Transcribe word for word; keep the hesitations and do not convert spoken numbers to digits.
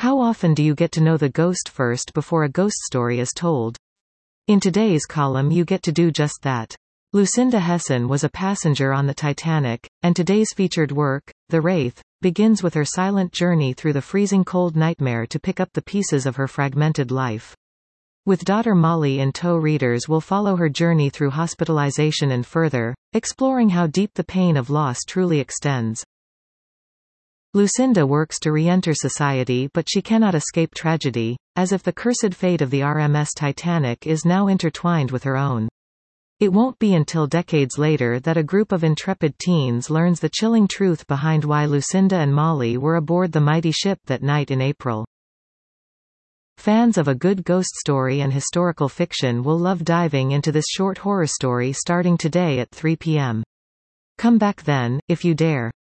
How often do you get to know the ghost first before a ghost story is told? In today's column you get to do just that. Lucinda Hesson was a passenger on the Titanic, and today's featured work, The Wraith, begins with her silent journey through the freezing cold nightmare to pick up the pieces of her fragmented life. With daughter Molly in tow, readers will follow her journey through hospitalization and further, exploring how deep the pain of loss truly extends. Lucinda works to re-enter society, but she cannot escape tragedy, as if the cursed fate of the R M S Titanic is now intertwined with her own. It won't be until decades later that a group of intrepid teens learns the chilling truth behind why Lucinda and Molly were aboard the mighty ship that night in April. Fans of a good ghost story and historical fiction will love diving into this short horror story starting today at three p m Come back then, if you dare.